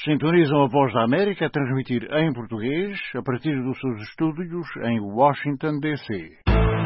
Sintonizam a Voz da América a transmitir em português a partir dos seus estúdios em Washington, D.C.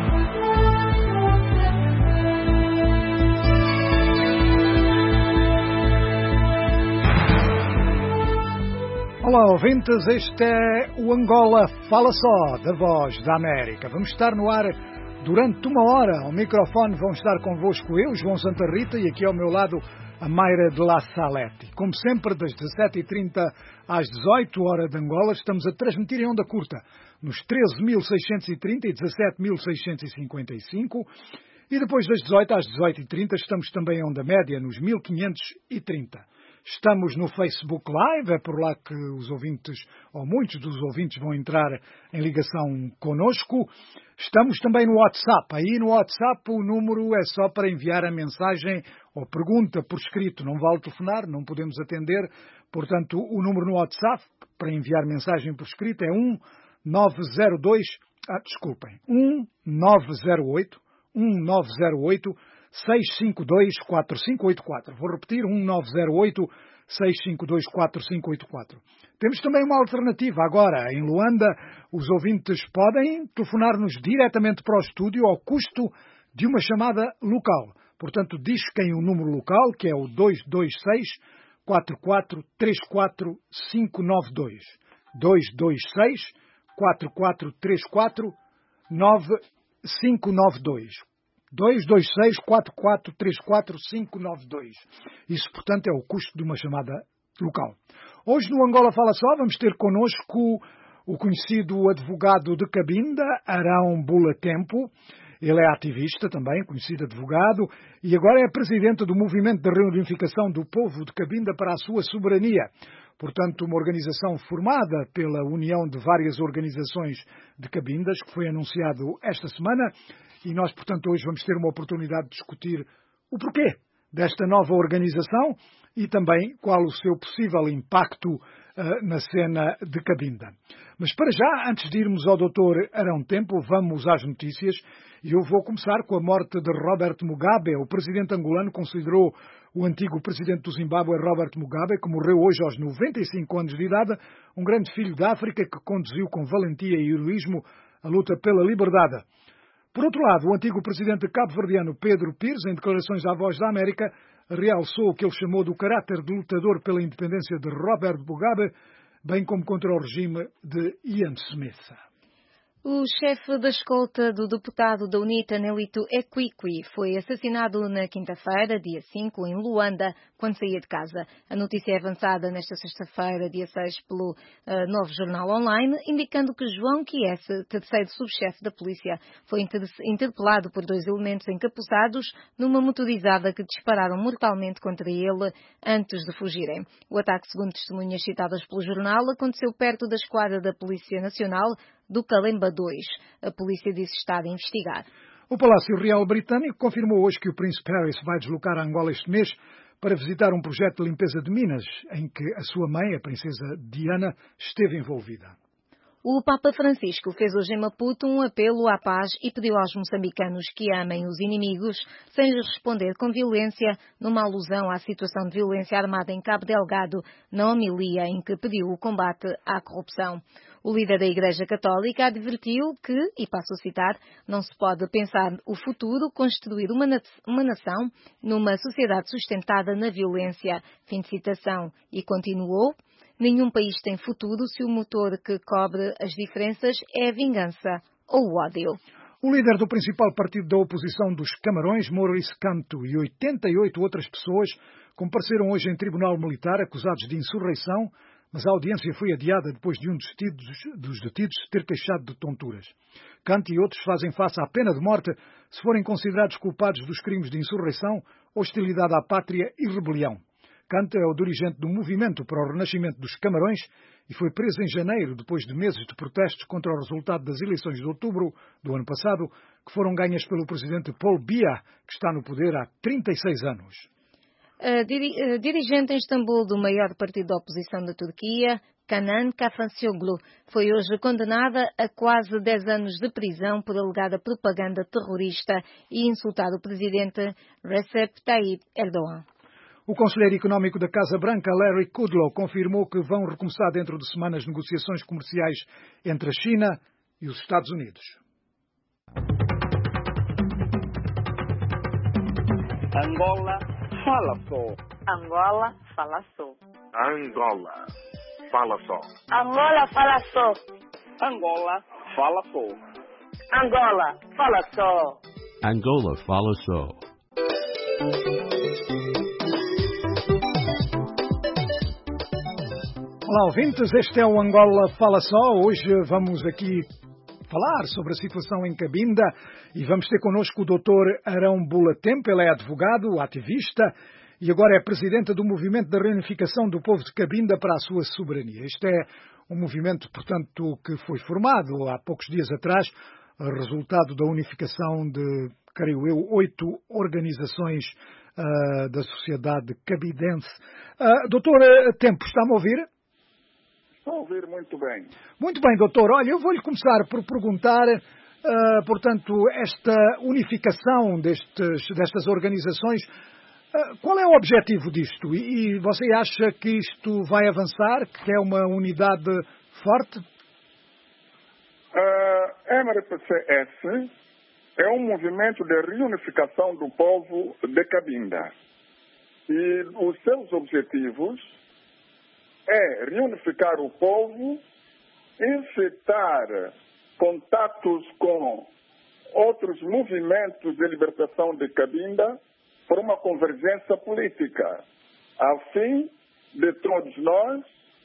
Olá, ouvintes, este é o Angola Fala Só, da Voz da América. Vamos estar no ar durante uma hora. Ao microfone vão estar convosco eu, João Santa Rita, e aqui ao meu lado a Mayra de La Salete. Como sempre, das 17h30 às 18 horas de Angola, estamos a transmitir em onda curta nos 13.630 e 17.655, e depois das 18 às 18h30 estamos também em onda média nos 1530. Estamos no Facebook Live, é por lá que os ouvintes, ou muitos dos ouvintes, vão entrar em ligação connosco. Estamos também no WhatsApp. Aí no WhatsApp o número é só para enviar a mensagem ou pergunta por escrito. Não vale telefonar, não podemos atender. Portanto, o número no WhatsApp para enviar mensagem por escrito é 1908 652-4584. Vou repetir, 1908-652-4584. Temos também uma alternativa. Agora, em Luanda, os ouvintes podem telefonar-nos diretamente para o estúdio ao custo de uma chamada local. Portanto, disquem o número local, que é o 226-4434-592. 226-4434-592. 226-4434-592. Isso, portanto, é o custo de uma chamada local. Hoje, no Angola Fala Só, vamos ter connosco o conhecido advogado de Cabinda, Arão Bula Tempo. Ele é ativista também, conhecido advogado, e agora é presidente do Movimento de Reunificação do Povo de Cabinda para a sua soberania. Portanto, uma organização formada pela união de várias organizações de Cabindas, que foi anunciado esta semana. E nós, portanto, hoje vamos ter uma oportunidade de discutir o porquê desta nova organização e também qual o seu possível impacto na cena de Cabinda. Mas para já, antes de irmos ao Dr. Arão Tempo, vamos às notícias. E eu vou começar com a morte de Robert Mugabe. O presidente angolano considerou o antigo presidente do Zimbábue, Robert Mugabe, que morreu hoje aos 95 anos de idade, um grande filho da África que conduziu com valentia e heroísmo a luta pela liberdade. Por outro lado, o antigo presidente cabo-verdiano Pedro Pires, em declarações à Voz da América, realçou o que ele chamou do caráter de lutador pela independência de Robert Mugabe, bem como contra o regime de Ian Smith. O chefe da escolta do deputado da UNITA, Nelito Equiqui, foi assassinado na quinta-feira, dia 5, em Luanda, quando saía de casa. A notícia é avançada nesta sexta-feira, dia 6, pelo Novo Jornal Online, indicando que João Chiesa, terceiro subchefe da polícia, foi interpelado por dois elementos encapuzados numa motorizada que dispararam mortalmente contra ele antes de fugirem. O ataque, segundo testemunhas citadas pelo jornal, aconteceu perto da esquadra da Polícia Nacional do Calemba 2. A polícia disse estar a investigar. O Palácio Real Britânico confirmou hoje que o Príncipe Harry se vai deslocar a Angola este mês para visitar um projeto de limpeza de minas, em que a sua mãe, a princesa Diana, esteve envolvida. O Papa Francisco fez hoje em Maputo um apelo à paz e pediu aos moçambicanos que amem os inimigos sem lhes responder com violência, numa alusão à situação de violência armada em Cabo Delgado, na homilia em que pediu o combate à corrupção. O líder da Igreja Católica advertiu que, e passo a citar, não se pode pensar o futuro construir uma nação numa sociedade sustentada na violência. Fim de citação. E continuou: nenhum país tem futuro se o motor que cobre as diferenças é a vingança ou o ódio. O líder do principal partido da oposição dos Camarões, Maurice Kamto, e 88 outras pessoas compareceram hoje em tribunal militar acusados de insurreição, mas a audiência foi adiada depois de um dos detidos se ter queixado de tonturas. Kamto e outros fazem face à pena de morte se forem considerados culpados dos crimes de insurreição, hostilidade à pátria e rebelião. Kamto é o dirigente do Movimento para o Renascimento dos Camarões e foi preso em janeiro, depois de meses de protestos contra o resultado das eleições de outubro do ano passado, que foram ganhas pelo presidente Paul Biya, que está no poder há 36 anos. A dirigente em Istambul do maior partido da oposição da Turquia, Kenan Kaftancioglu, foi hoje condenada a quase 10 anos de prisão por alegada propaganda terrorista e insultar o presidente Recep Tayyip Erdogan. O conselheiro económico da Casa Branca, Larry Kudlow, confirmou que vão recomeçar dentro de semanas negociações comerciais entre a China e os Estados Unidos. Angola fala só. Angola fala só. Angola fala só. Angola fala só. Angola fala só. Angola fala só. Angola fala só. Olá, ouvintes, este é o Angola Fala Só. Hoje vamos aqui falar sobre a situação em Cabinda e vamos ter connosco o Dr. Arão Bulatempo. Ele é advogado, ativista e agora é presidente do Movimento da Reunificação do Povo de Cabinda para a sua soberania. Este é um movimento, portanto, que foi formado há poucos dias atrás, resultado da unificação de, creio eu, 8 organizações da sociedade cabidense. Doutor Tempo, está-me a ouvir? Estou a ouvir muito bem. Muito bem, doutor. Olha, eu vou-lhe começar por perguntar, portanto, esta unificação destas organizações, qual é o objetivo disto? E você acha que isto vai avançar, que é uma unidade forte? A MRPCS é um movimento de reunificação do povo de Cabinda. E os seus objetivos é reunificar o povo, incitar contatos com outros movimentos de libertação de Cabinda por uma convergência política, a fim de todos nós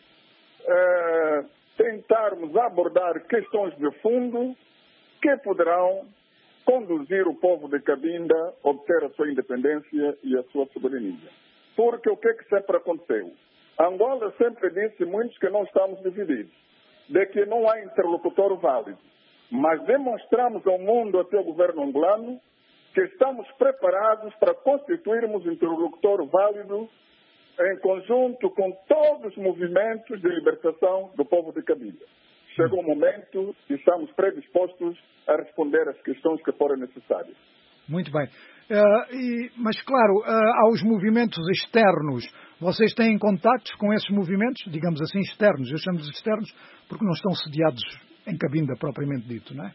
tentarmos abordar questões de fundo que poderão conduzir o povo de Cabinda a obter a sua independência e a sua soberania. Porque o que sempre aconteceu? Angola sempre disse muitos que não estamos divididos, de que não há interlocutor válido. Mas demonstramos ao mundo, até o governo angolano, que estamos preparados para constituirmos interlocutor válido em conjunto com todos os movimentos de libertação do povo de Cabinda. Chegou o momento e estamos predispostos a responder às questões que forem necessárias. Muito bem. Mas, claro, aos movimentos externos, vocês têm contactos com esses movimentos, digamos assim, externos? Eu chamo de externos porque não estão sediados em Cabinda, propriamente dito, não é?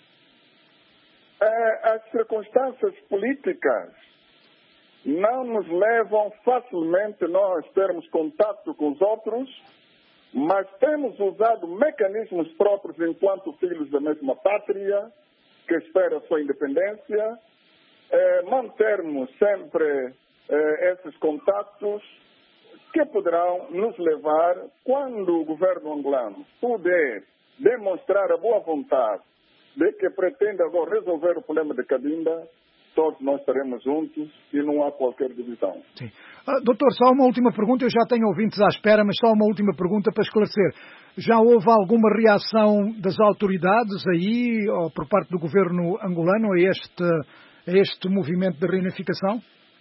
As circunstâncias políticas não nos levam facilmente nós termos contato com os outros, mas temos usado mecanismos próprios enquanto filhos da mesma pátria, que espera a sua independência, mantermos sempre esses contatos que poderão nos levar, quando o governo angolano puder demonstrar a boa vontade de que pretende agora resolver o problema de Cabinda, todos nós estaremos juntos e não há qualquer divisão. Sim. Doutor, só uma última pergunta. Eu já tenho ouvintes à espera, mas só uma última pergunta para esclarecer. Já houve alguma reação das autoridades aí, ou por parte do governo angolano, a este movimento de reunificação?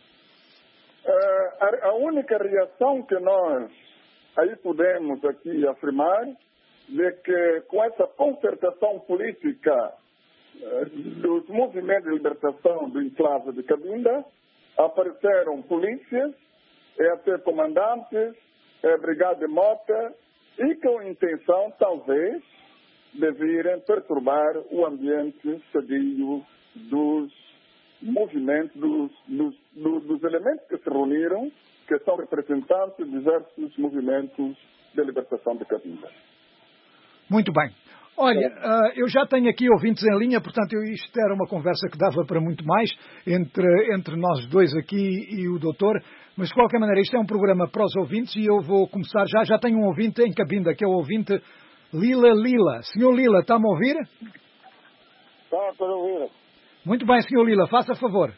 A única reação que nós aí podemos aqui afirmar é que com essa concertação política dos movimentos de libertação do enclave de Cabinda, apareceram polícias e até comandantes, brigada de mota, e com a intenção, talvez, de virem perturbar o ambiente sadio dos movimentos, dos elementos que se reuniram, que são representantes de diversos movimentos de libertação de Cabinda. Muito bem. Olha, eu já tenho aqui ouvintes em linha, portanto, isto era uma conversa que dava para muito mais entre nós dois aqui e o doutor, mas de qualquer maneira, isto é um programa para os ouvintes e eu vou começar já tenho um ouvinte em Cabinda, que é o ouvinte Lila. Senhor Lila, está-me a ouvir? Estou a ouvir. Muito bem, senhor Lila, faça favor.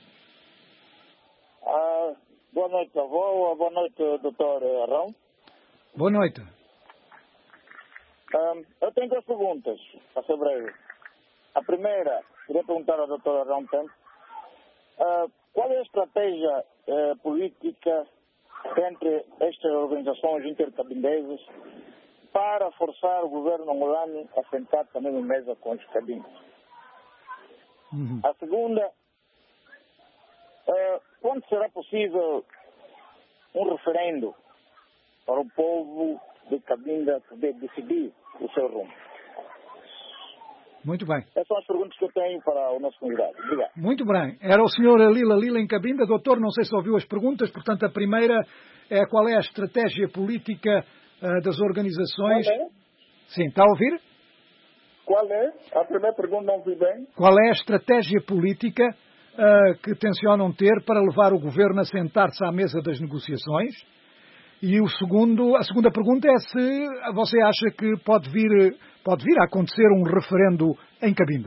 Boa noite, avô. Boa noite, doutor Arão. Boa noite. Eu tenho 2 perguntas, para ser breve. A primeira, queria perguntar ao Dr. Arão Tempo, qual é a estratégia política entre estas organizações intercabindesas para forçar o governo angolano a sentar também na mesa com os cabindos? A segunda, quando será possível um referendo para o povo de Cabinda poder decidir o seu rumo. Muito bem. Essas são as perguntas que eu tenho para o nosso convidado. Obrigado. Muito bem. Era o senhor Lila em Cabinda. Doutor, não sei se ouviu as perguntas. Portanto, a primeira é qual é a estratégia política das organizações... Qual é? Sim, está a ouvir? Qual é? A primeira pergunta não ouvi bem. Qual é a estratégia política que tencionam ter para levar o governo a sentar-se à mesa das negociações? E a segunda pergunta é se você acha que pode vir a acontecer um referendo em Cabinda.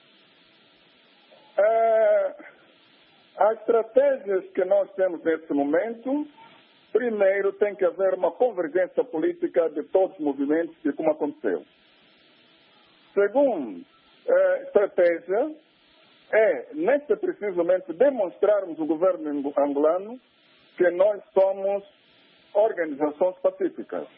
As estratégias que nós temos nesse momento, primeiro tem que haver uma convergência política de todos os movimentos e como aconteceu. Segundo, estratégia é, neste preciso momento, demonstrarmos ao governo angolano que nós somos organizações pacíficas.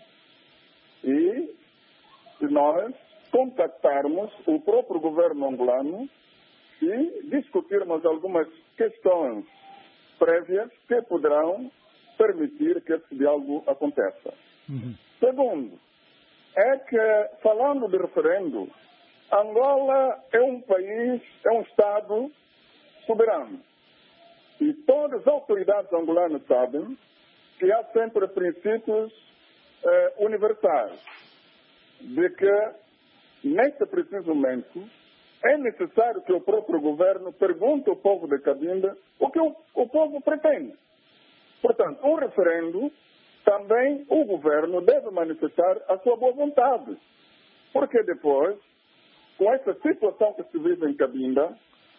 E nós contactarmos o próprio governo angolano e discutirmos algumas questões prévias que poderão permitir que esse diálogo aconteça. Segundo, é que, falando de referendo, Angola é um país, é um Estado soberano. E todas as autoridades angolanas sabem que há sempre princípios universais, de que, neste preciso momento, é necessário que o próprio governo pergunte ao povo de Cabinda o que o povo pretende. Portanto, um referendo, também o governo deve manifestar a sua boa vontade. Porque depois, com essa situação que se vive em Cabinda,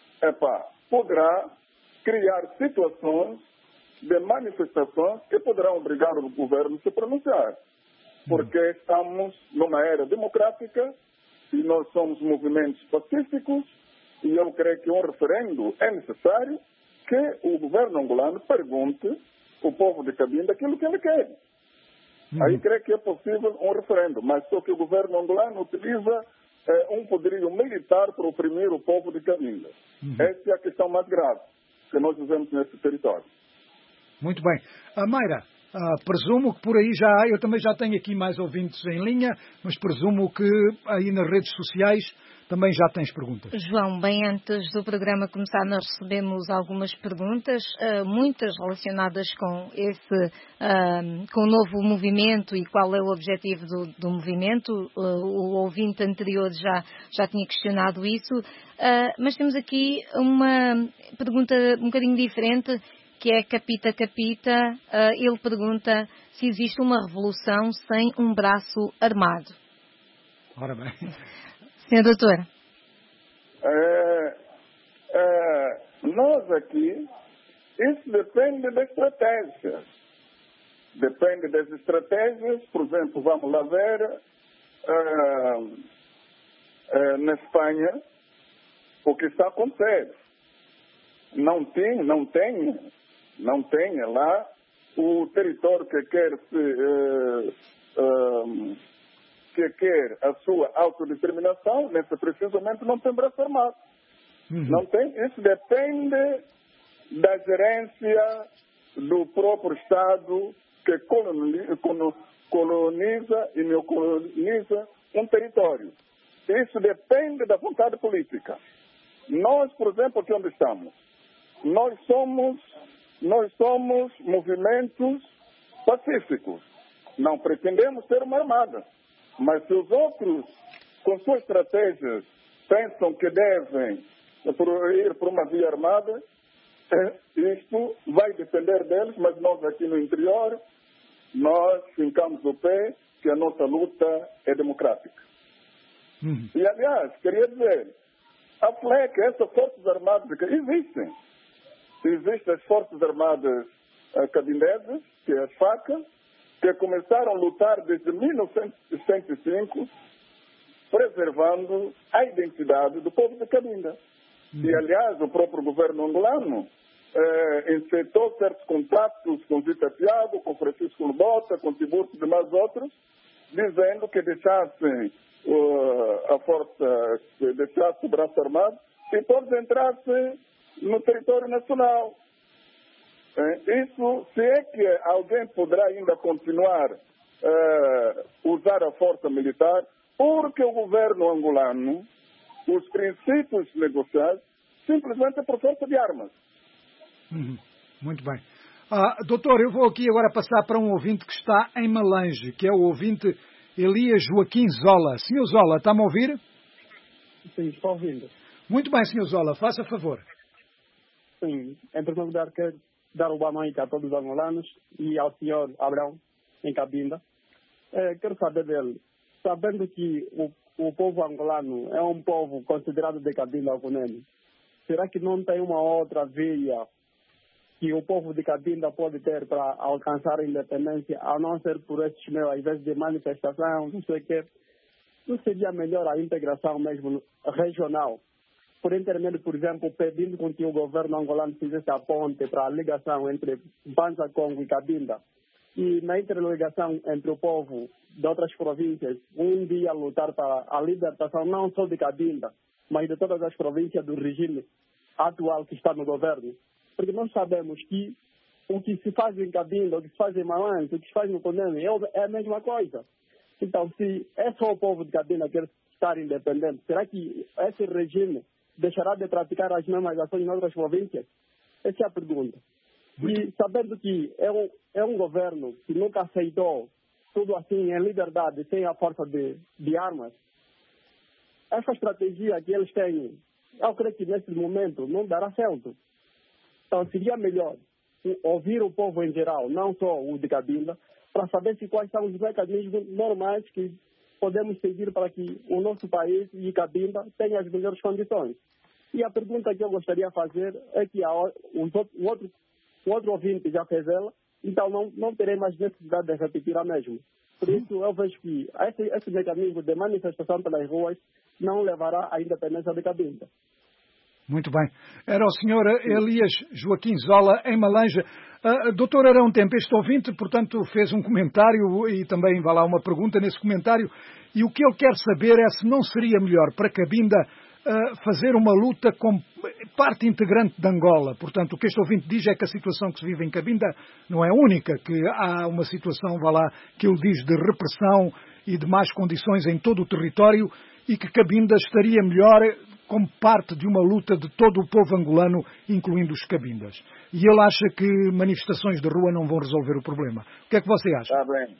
poderá criar situações de manifestações que poderão obrigar o governo a se pronunciar. Porque estamos numa era democrática e nós somos movimentos pacíficos e eu creio que um referendo é necessário que o governo angolano pergunte ao povo de Cabinda aquilo que ele quer. Aí creio que é possível um referendo, mas só que o governo angolano utiliza um poderio militar para oprimir o povo de Cabinda. Essa é a questão mais grave que nós vivemos nesse território. Muito bem. Mayra, presumo que por aí eu também já tenho aqui mais ouvintes em linha, mas presumo que aí nas redes sociais também já tens perguntas. João, bem antes do programa começar, nós recebemos algumas perguntas, muitas relacionadas com com o novo movimento e qual é o objetivo do movimento. O ouvinte anterior já tinha questionado isso, mas temos aqui uma pergunta um bocadinho diferente, que é Capita. Ele pergunta se existe uma revolução sem um braço armado. Ora bem. Senhor doutor. Nós aqui, isso depende da estratégia. Depende das estratégias. Por exemplo, vamos lá ver na Espanha o que está acontecendo. Não tem lá o território que quer a sua autodeterminação, nesse preciso momento não tem braço armado. Não tem, isso depende da gerência do próprio Estado que coloniza e neocoloniza um território. Isso depende da vontade política. Nós, por exemplo, aqui onde estamos, nós somos movimentos pacíficos. Não pretendemos ter uma armada. Mas se os outros, com suas estratégias, pensam que devem ir por uma via armada, isto vai depender deles, mas nós aqui no interior, nós fincamos o pé que a nossa luta é democrática. E, aliás, queria dizer, a FLEC, essas forças armadas que existem as forças armadas cabindenses, que é as FACA, que começaram a lutar desde 1905, preservando a identidade do povo de Cabinda. E, aliás, o próprio governo angolano encetou certos contatos com Zita Tiago, com Francisco Lobota, com Tiburcio e demais outros, dizendo que deixassem a força, deixasse o braço armado e todos entrassem no território nacional. Isso, se é que alguém poderá ainda continuar a usar a força militar, porque o governo angolano, os princípios negociados, simplesmente é por força de armas. Muito bem. Doutor, eu vou aqui agora passar para um ouvinte que está em Malange, que é o ouvinte Elias Joaquim Zola. Senhor Zola, está-me a ouvir? Sim, estou ouvindo. Muito bem, Senhor Zola, faça favor. Sim, em primeiro lugar, quero dar uma boa noite a todos os angolanos e ao senhor Abrão, em Cabinda. Quero saber dele, sabendo que o povo angolano é um povo considerado de Cabinda ou Cunene, será que não tem uma outra via que o povo de Cabinda pode ter para alcançar a independência, a não ser por estes meios, ao invés de manifestação, não sei o quê? Não seria melhor a integração mesmo regional? Por intermédio, por exemplo, pedindo com que o governo angolano fizesse a ponte para a ligação entre Banza Congo e Cabinda, e na interligação entre o povo de outras províncias, um dia lutar para a libertação não só de Cabinda, mas de todas as províncias do regime atual que está no governo. Porque nós sabemos que o que se faz em Cabinda, o que se faz em Malange, o que se faz no Cunene é a mesma coisa. Então, se é só o povo de Cabinda que quer estar independente, será que esse regime deixará de praticar as mesmas ações em outras províncias? Essa é a pergunta. E sabendo que é um governo que nunca aceitou tudo assim em liberdade, sem a força de armas, essa estratégia que eles têm, eu creio que nesse momento não dará certo. Então seria melhor ouvir o povo em geral, não só o de Cabinda, para saber quais são os mecanismos normais que podemos seguir para que o nosso país e Cabinda tenham as melhores condições. E a pergunta que eu gostaria de fazer é que o outro ouvinte já fez ela, então não terei mais necessidade de repetir a mesma. Por isso eu vejo que esse mecanismo de manifestação pelas ruas não levará à independência de Cabinda. Muito bem. Era o senhor Elias Joaquim Zola, em Malange. Doutor Arão Tempo, este ouvinte, portanto, fez um comentário e também vai lá uma pergunta nesse comentário. E o que ele quer saber é se não seria melhor para Cabinda fazer uma luta com parte integrante de Angola. Portanto, o que este ouvinte diz é que a situação que se vive em Cabinda não é única, que há uma situação, vá lá, que ele diz de repressão e de más condições em todo o território e que Cabinda estaria melhor como parte de uma luta de todo o povo angolano, incluindo os cabindas. E ele acha que manifestações de rua não vão resolver o problema. O que é que você acha? Está bem.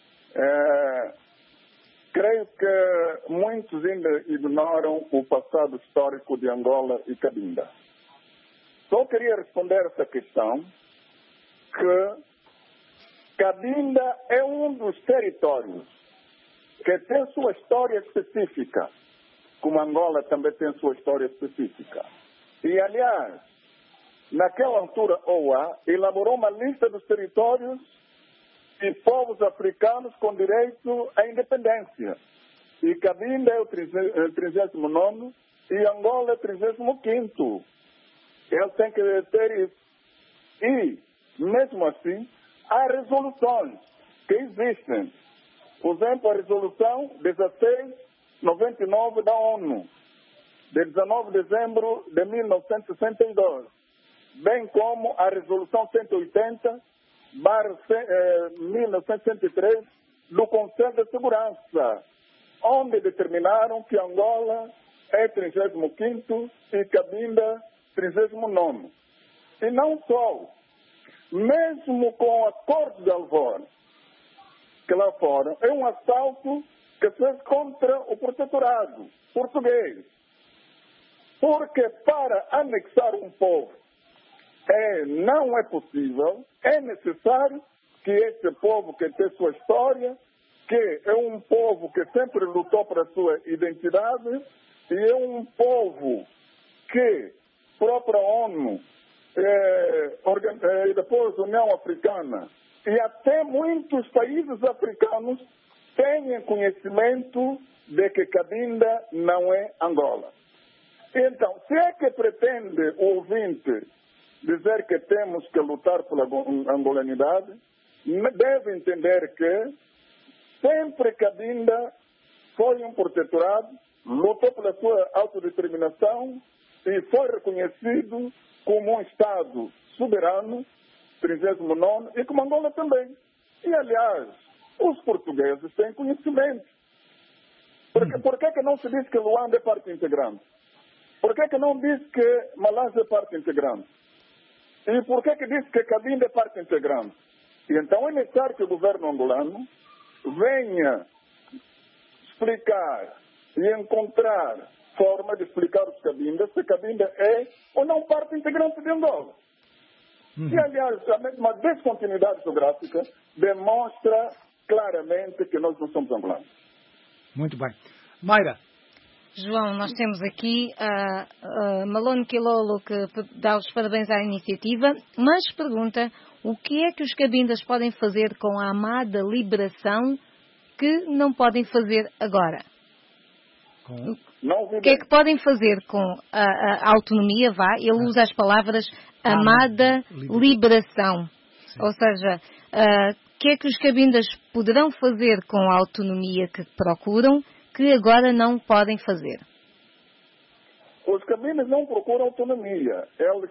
Creio que muitos ainda ignoram o passado histórico de Angola e Cabinda. Só queria responder essa questão que Cabinda é um dos territórios que tem sua história específica, como Angola também tem sua história específica. E, aliás, naquela altura, OA elaborou uma lista dos territórios e povos africanos com direito à independência. E Cabinda é o 39º e Angola é o 35º. Ele tem que ter isso. E, mesmo assim, há resoluções que existem. Por exemplo, a resolução 1699 da ONU, de 19 de dezembro de 1962, bem como a resolução 180/1903 do Conselho de Segurança, onde determinaram que Angola é 35º e Cabinda 39º. E não só, mesmo com o Acordo de Alvor, que lá fora é um assalto que se fez contra o protetorado português. Porque para anexar um povo não é possível, é necessário que esse povo que tem sua história, que é um povo que sempre lutou para a sua identidade, e é um povo que a própria ONU e depois a União Africana e até muitos países africanos têm conhecimento de que Cabinda não é Angola. Então, se é que pretende o ouvinte dizer que temos que lutar pela angolanidade, deve entender que sempre Cabinda foi um protetorado, lutou pela sua autodeterminação e foi reconhecido como um Estado soberano 39º, e como Angola também. E, aliás, os portugueses têm conhecimento. Por que não se diz que Luanda é parte integrante? Por que não diz que Malásia é parte integrante? E por que diz que Cabinda é parte integrante? E então é necessário que o governo angolano venha explicar e encontrar forma de explicar aos Cabindas se Cabinda é ou não parte integrante de Angola. E, aliás, a mesma descontinuidade geográfica demonstra claramente que nós não somos angolanos. Muito bem. Mayra. João, nós temos aqui a Malone Quilolo, que dá os parabéns à iniciativa, mas pergunta o que é que os cabindas podem fazer com a amada liberação que não podem fazer agora. O que é que podem fazer com a autonomia, ele usa as palavras amada liberação. Sim. Ou seja, o que é que os cabindas poderão fazer com a autonomia que procuram, que agora não podem fazer? Os cabindas não procuram autonomia.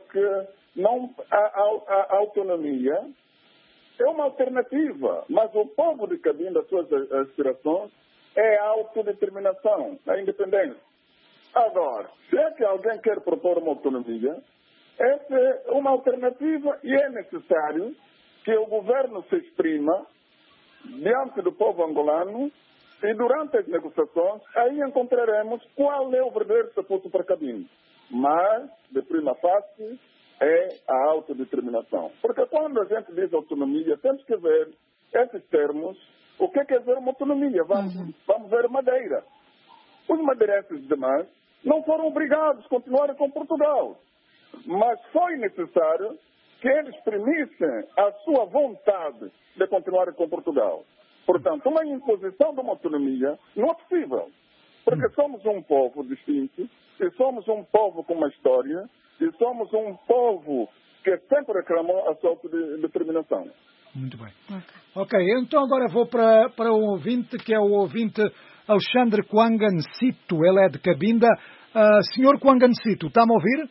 A autonomia é uma alternativa, mas o povo de Cabinda, as suas aspirações, é a autodeterminação, a independência. Agora, se é que alguém quer propor uma autonomia, essa é uma alternativa e é necessário que o governo se exprima diante do povo angolano e durante as negociações, aí encontraremos qual é o verdadeiro estatuto para Cabinda. Mas, de prima facie, é a autodeterminação. Porque quando a gente diz autonomia, temos que ver esses termos. O que é dizer uma autonomia? Vamos ver Madeira. Os madeirenses demais não foram obrigados a continuar com Portugal. Mas foi necessário que eles exprimissem a sua vontade de continuar com Portugal. Portanto, uma imposição de uma autonomia não é possível. Porque somos um povo distinto, e somos um povo com uma história, e somos um povo que sempre reclamou a sua autodeterminação. Muito bem. Ok, então agora vou para o ouvinte, que é o ouvinte Alexandre Kwangansito. Ele é de Cabinda. Senhor Kwangansito, está-me a ouvir?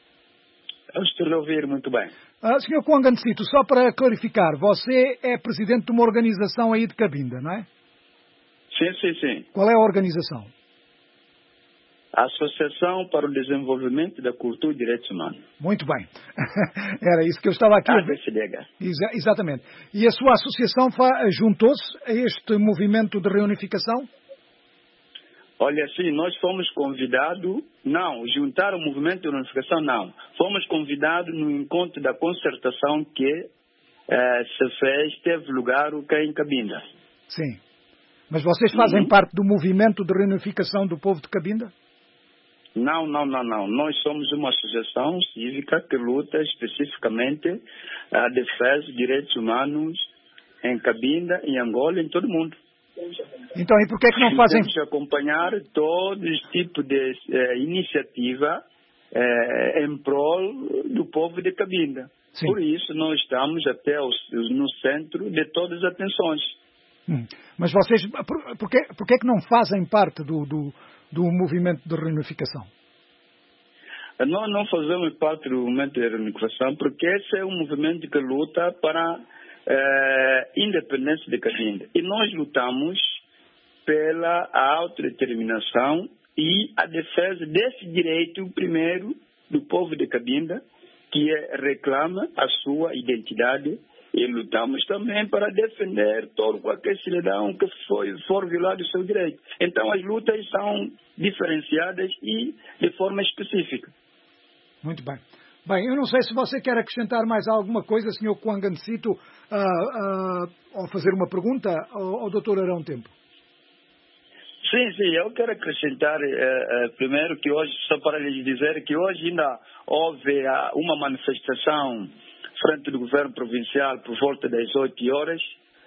Eu estou a ouvir muito bem. Senhor Kwangansito, só para clarificar, você é presidente de uma organização aí de Cabinda, não é? Sim. Qual é a organização? A Associação para o Desenvolvimento da Cultura e Direitos Humanos. Muito bem. Era isso que eu estava aqui a ver. Exatamente. E a sua associação juntou-se a este movimento de reunificação? Olha, sim, nós fomos convidados, juntar o movimento de reunificação, não. Fomos convidados no encontro da concertação que teve lugar cá em Cabinda. Sim. Mas vocês fazem parte do movimento de reunificação do povo de Cabinda? Não. Nós somos uma associação cívica que luta especificamente a defesa dos direitos humanos em Cabinda, em Angola, em todo o mundo. Então, e por que não fazem... Temos de acompanhar todo tipo de iniciativa em prol do povo de Cabinda. Sim. Por isso, nós estamos até no centro de todas as atenções. Mas vocês, por que não fazem parte do movimento de reunificação? Nós não fazemos parte do movimento de reunificação porque esse é um movimento que luta para independência de Cabinda. E nós lutamos pela autodeterminação e a defesa desse direito, primeiro, do povo de Cabinda, que reclama a sua identidade, e lutamos também para defender todo qualquer cidadão que for violado o seu direito. Então, as lutas são diferenciadas e de forma específica. Muito bem. Bem, eu não sei se você quer acrescentar mais alguma coisa, Sr. Kwangansito, ao fazer uma pergunta ao Dr. Arão Tempo. Sim, eu quero acrescentar primeiro que hoje, só para lhes dizer que hoje ainda houve uma manifestação frente do governo provincial por volta das 8 horas.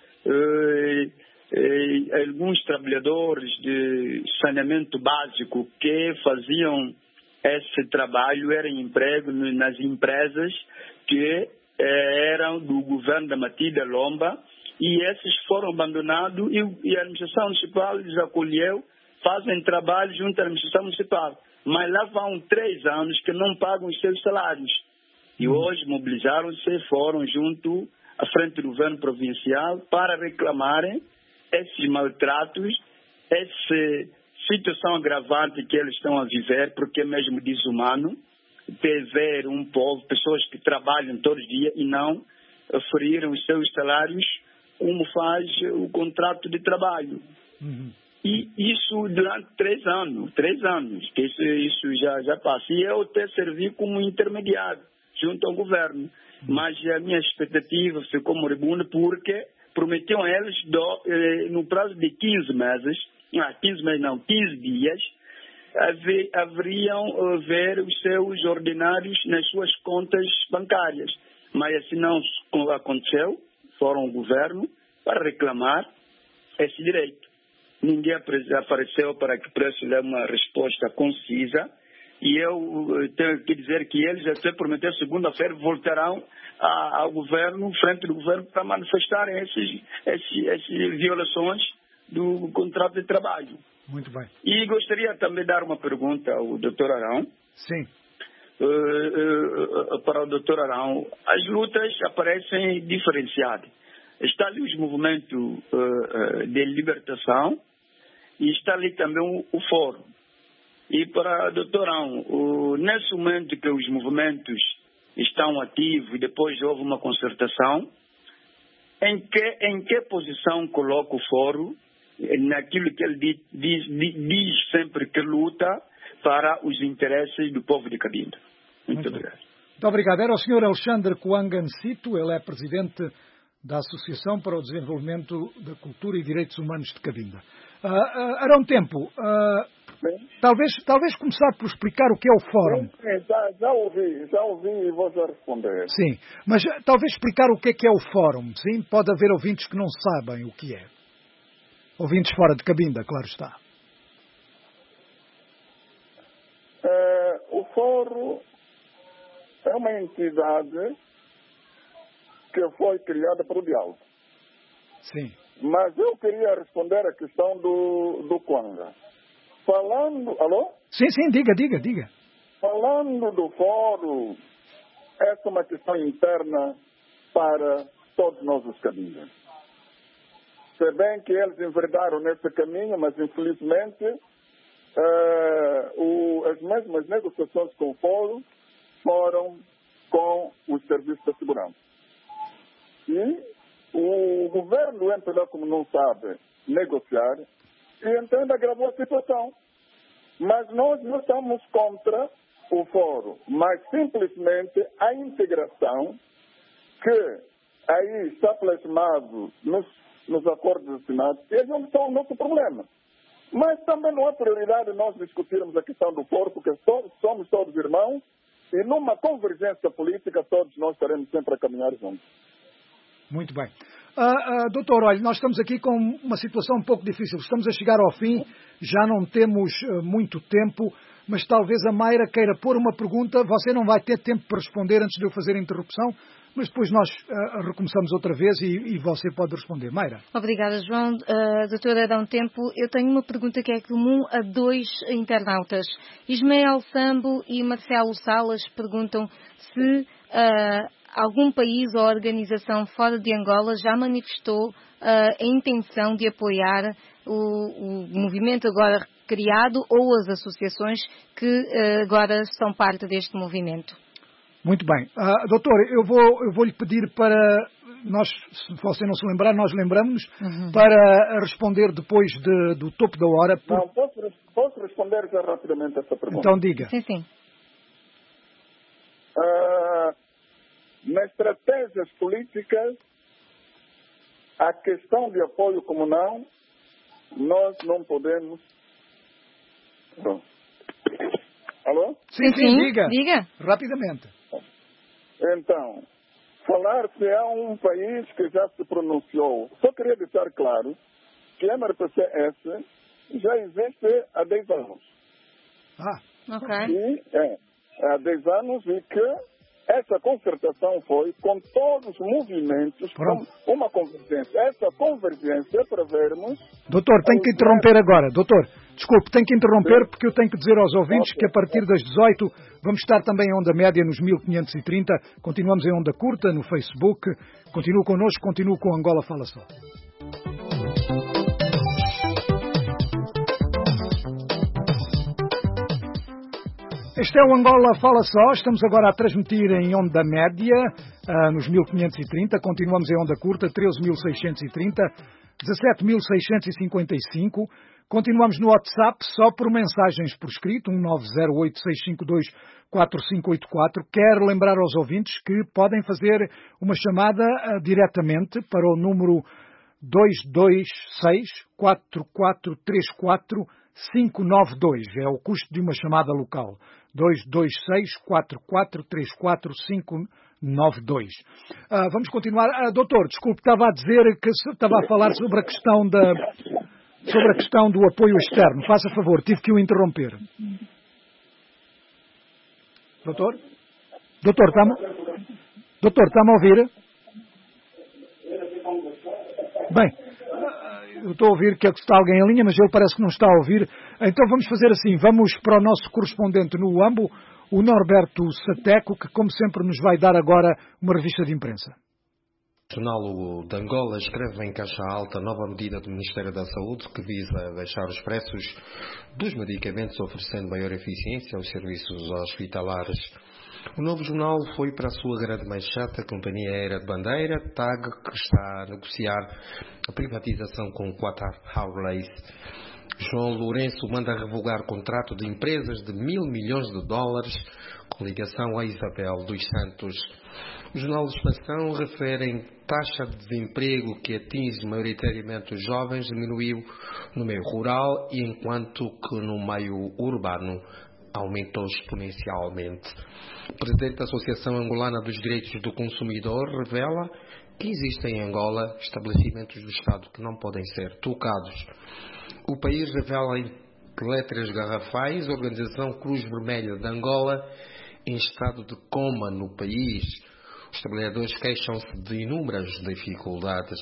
Alguns trabalhadores de saneamento básico que faziam esse trabalho eram emprego nas empresas que eram do governo da Matilde Lomba, e esses foram abandonados e a administração municipal os acolheu, fazem trabalho junto à administração municipal. Mas lá vão 3 anos que não pagam os seus salários. E hoje mobilizaram-se, foram junto à frente do governo provincial para reclamarem esses maltratos, essa situação agravante que eles estão a viver, porque é mesmo desumano ver um povo, pessoas que trabalham todos os dias e não oferiram os seus salários como faz o contrato de trabalho. E isso durante 3 anos, que isso já passa. E eu até servi como intermediário junto ao governo. Mas a minha expectativa ficou moribunda porque prometiam eles no prazo de 15 dias, haveriam ver os seus ordinários nas suas contas bancárias. Mas assim não aconteceu. Foram ao governo para reclamar esse direito. Ninguém apareceu para que pudesse dar uma resposta concisa. E eu tenho que dizer que eles até prometeram segunda-feira voltarão ao governo, frente do governo, para manifestarem essas violações do contrato de trabalho. Muito bem. E gostaria também de dar uma pergunta ao Dr. Arão. Sim. Para o Dr. Arão, as lutas aparecem diferenciadas. Está ali os movimentos de libertação e está ali também o fórum. E para o Dr. Arão, nesse momento que os movimentos estão ativos e depois houve uma concertação, em que posição coloca o fórum naquilo que ele diz sempre que luta para os interesses do povo de Cabinda? Muito obrigado. Muito obrigado. Era o Sr. Alexandre Coangancito, ele é presidente da Associação para o Desenvolvimento da Cultura e Direitos Humanos de Cabinda. Arão Tempo, talvez começar por explicar o que é o fórum. Já ouvi e vou já responder. Sim, mas talvez explicar o que é o fórum. Sim, pode haver ouvintes que não sabem o que é. Ouvintes fora de Cabinda, claro está. O fórum é uma entidade que foi criada para o diálogo. Sim. Mas eu queria responder à questão do Kwanga. Alô? Sim, diga. Falando do fórum, essa é uma questão interna para todos nós os caminhos. Se bem que eles enverdaram nesse caminho, mas infelizmente as mesmas negociações com o fórum foram com os serviços de segurança. E o governo do MPLA, como não sabe negociar, e então agravou a situação. Mas nós não estamos contra o fórum, mas simplesmente a integração que aí está plasmado nos acordos assinados, eles não são o nosso problema. Mas também não há prioridade nós discutirmos a questão do fórum, porque somos todos irmãos e numa convergência política todos nós estaremos sempre a caminhar juntos. Muito bem. Doutor, olha, nós estamos aqui com uma situação um pouco difícil. Estamos a chegar ao fim, já não temos muito tempo, mas talvez a Mayra queira pôr uma pergunta. Você não vai ter tempo para responder antes de eu fazer a interrupção, mas depois nós recomeçamos outra vez e você pode responder. Mayra. Obrigada, João. Doutora, dá um tempo. Eu tenho uma pergunta que é comum a 2 internautas. Ismael Sambo e Marcelo Salas perguntam se algum país ou organização fora de Angola já manifestou a intenção de apoiar o movimento agora criado ou as associações que agora são parte deste movimento. Muito bem. Doutor, eu vou lhe pedir para nós, se você não se lembrar, nós lembramos-nos, para responder depois do topo da hora. Não, posso responder já rapidamente essa pergunta? Então diga. Sim. Nas estratégias políticas, a questão de apoio comunal, nós não podemos... Alô? Sim, diga. Rapidamente. Então, falar se é um país que já se pronunciou. Só queria deixar claro que a MRPC-S já existe há 10 anos. Ok. E há 10 anos e que essa concertação foi com todos os movimentos, com uma convergência. Essa convergência para vermos... Doutor, tenho que interromper agora. Doutor, Desculpe, tenho que interromper porque eu tenho que dizer aos ouvintes que a partir das 18 vamos estar também em onda média nos 1530. Continuamos em onda curta no Facebook. Continue connosco, continue com Angola Fala Só. Este é o Angola Fala Só, estamos agora a transmitir em onda média, nos 1530, continuamos em onda curta, 13.630, 17.655, continuamos no WhatsApp só por mensagens por escrito, 1908-652-4584. Quero lembrar aos ouvintes que podem fazer uma chamada diretamente para o número 226-4434-592, é o custo de uma chamada local. 226-4434-592. Vamos continuar. Doutor, desculpe, estava a dizer que estava a falar sobre a questão do apoio externo. Faça favor, tive que o interromper. Doutor? Doutor, está-me a ouvir? Bem, eu estou a ouvir que está alguém em linha, mas ele parece que não está a ouvir. Então vamos fazer assim, vamos para o nosso correspondente no Uambo, o Norberto Sateco, que como sempre nos vai dar agora uma revista de imprensa. O Jornal de Angola escreve em caixa alta nova medida do Ministério da Saúde que visa baixar os preços dos medicamentos, oferecendo maior eficiência aos serviços hospitalares. O novo jornal foi para a sua grande manchete a Companhia Aérea de Bandeira, TAG, que está a negociar a privatização com Qatar Airways. João Lourenço manda revogar contrato de empresas de $1.000 milhões com ligação a Isabel dos Santos. O Jornal de Expansão refere em taxa de desemprego que atinge maioritariamente os jovens diminuiu no meio rural, e enquanto que no meio urbano aumentou exponencialmente. O presidente da Associação Angolana dos Direitos do Consumidor revela que existem em Angola estabelecimentos do Estado que não podem ser tocados. O país revela em letras garrafais a Organização Cruz Vermelha de Angola em estado de coma no país. Os trabalhadores queixam-se de inúmeras dificuldades.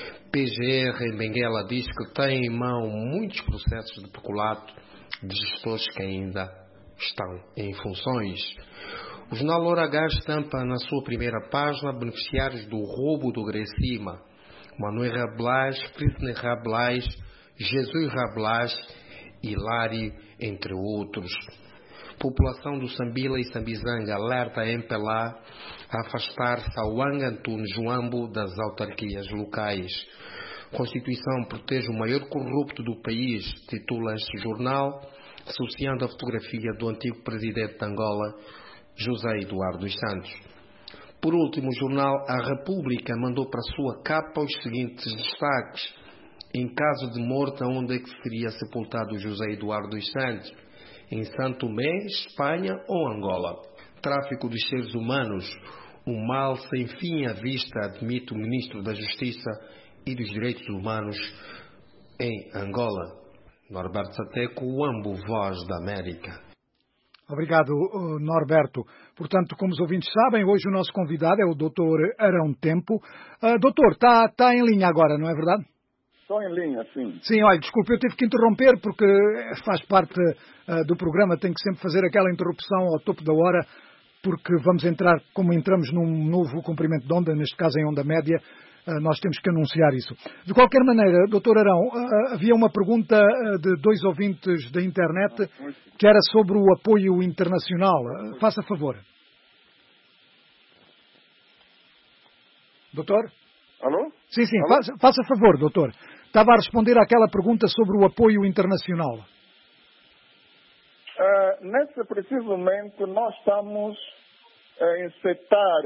PGR em Benguela diz que tem em mão muitos processos de peculato de gestores que ainda estão em funções. O jornal Hora H estampa na sua primeira página beneficiários do roubo do Grecima: Manuel Rabelais, Frisne Rabelais, Jesus Rabelais e Lari, entre outros. População do Sambila e Sambizanga alerta a MPLA a afastar Sauang Antunes Joambo das autarquias locais. Constituição protege o maior corrupto do país, titula este jornal, associando a fotografia do antigo presidente de Angola, José Eduardo dos Santos. Por último, o jornal A República mandou para a sua capa os seguintes destaques: em caso de morte, onde é que seria sepultado José Eduardo dos Santos? Em Santo Tomé, Espanha ou Angola? Tráfico dos seres humanos, um mal sem fim à vista, admite o Ministro da Justiça e dos Direitos Humanos em Angola. Norberto Sateco, Uambo, Voz da América. Obrigado, Norberto. Portanto, como os ouvintes sabem, hoje o nosso convidado é o Dr. Arão Tempo. Doutor, está em linha agora, não é verdade? Estou em linha, sim. Sim, olha, desculpe, eu tive que interromper porque faz parte do programa, tenho que sempre fazer aquela interrupção ao topo da hora, porque vamos entrar, como entramos num novo comprimento de onda, neste caso em onda média, nós temos que anunciar isso. De qualquer maneira, Dr. Arão, havia uma pergunta de 2 ouvintes da internet que era sobre o apoio internacional. Faça favor. Doutor? Alô? Sim, Alô? faça favor, doutor. Estava a responder àquela pergunta sobre o apoio internacional. Nesse preciso momento, nós estamos a encetar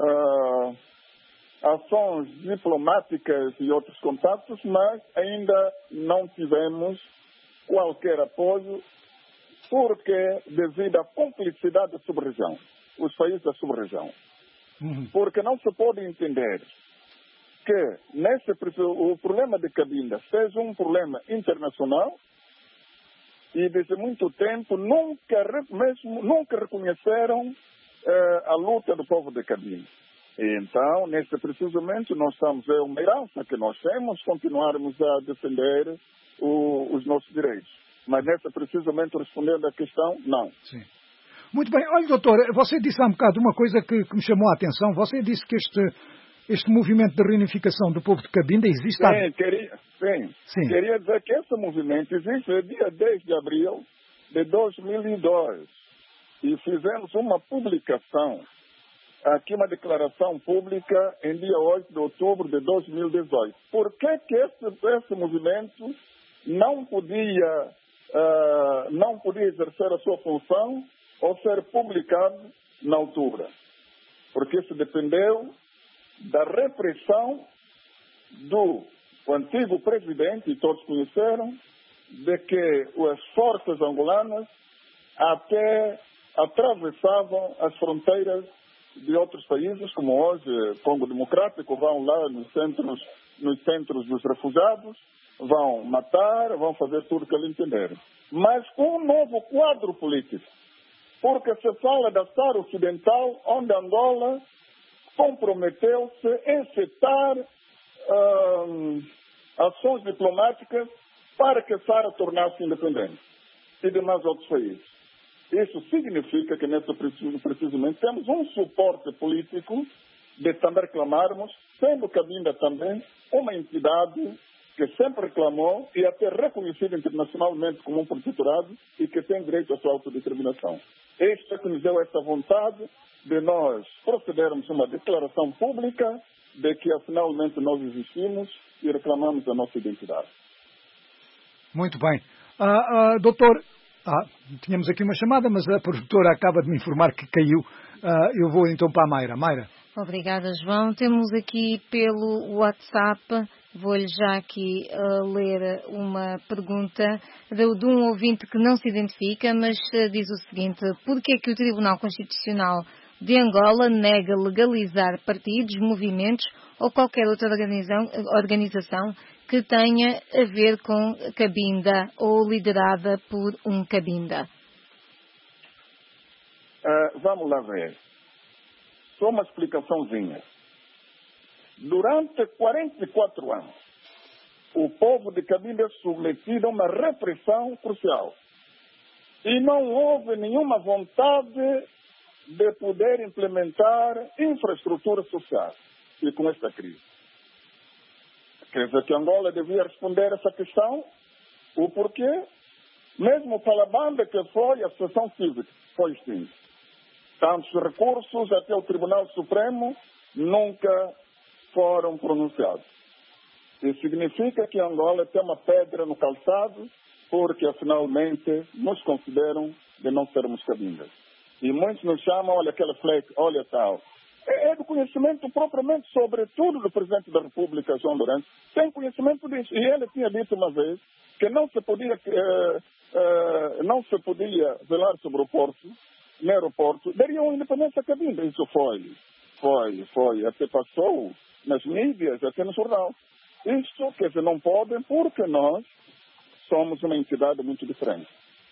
ações diplomáticas e outros contatos, mas ainda não tivemos qualquer apoio, porque devido à complicidade da sub-região, os países da sub-região. Porque não se pode entender que o problema de Cabinda seja um problema internacional e desde muito tempo nunca reconheceram a luta do povo de Cabinda. E então, nesse preciso momento, nós estamos uma herança que nós temos, continuarmos a defender os nossos direitos. Mas nessa, precisamente, respondendo à questão, não. Sim. Muito bem. Olha, doutor, você disse há um bocado uma coisa que me chamou a atenção. Você disse que este movimento de reunificação do povo de Cabinda existe... Sim. Queria dizer que esse movimento existe no dia 10 de abril de 2002. E fizemos uma publicação, aqui uma declaração pública, em dia 8 de outubro de 2018. Por que esse movimento não podia exercer a sua função ou ser publicado na altura? Porque isso dependeu da repressão do antigo presidente, e todos conheceram, de que as forças angolanas até atravessavam as fronteiras de outros países, como hoje Congo Democrático, vão lá nos centros dos refugiados, vão matar, vão fazer tudo o que eles entenderem. Mas com um novo quadro político, porque se fala da Saara Ocidental, onde Angola comprometeu-se em setar ações diplomáticas para que Saara tornasse independente e demais outros países. Isso significa que, nesse precisamente, temos um suporte político de também reclamarmos, sendo Cabinda também uma entidade que sempre reclamou e até reconhecida internacionalmente como um protetorado e que tem direito à sua autodeterminação. Este é que nos deu essa vontade de nós procedermos a uma declaração pública de que, finalmente, nós existimos e reclamamos a nossa identidade. Muito bem. Doutor, tínhamos aqui uma chamada, mas a produtora acaba de me informar que caiu. Eu vou então para a Mayra. Mayra. Obrigada, João. Temos aqui pelo WhatsApp, vou-lhe já aqui ler uma pergunta de um ouvinte que não se identifica, mas diz o seguinte: por que é que o Tribunal Constitucional de Angola nega legalizar partidos, movimentos ou qualquer outra organização que tenha a ver com Cabinda ou liderada por um Cabinda? Vamos lá ver. Só uma explicaçãozinha. Durante 44 anos, o povo de Cabinda é submetido a uma repressão crucial. E não houve nenhuma vontade de poder implementar infraestrutura social. E com esta crise. Quer dizer que Angola devia responder a essa questão, o porquê, mesmo para a banda que foi a Associação Cívica, foi extinta. Tantos recursos até o Tribunal Supremo nunca foram pronunciados. Isso significa que Angola tem uma pedra no calçado, porque finalmente nos consideram de não sermos Cabindas. E muitos nos chamam, olha aquela fleck, olha tal. É do conhecimento propriamente, sobretudo do Presidente da República, João Lourenço, tem conhecimento disso. E ele tinha dito uma vez que não se podia velar sobre o porto, no aeroporto, dariam independência a Cabinda. Isso foi, até passou nas mídias, até no jornal. Isso, quer dizer, não podem, porque nós somos uma entidade muito diferente.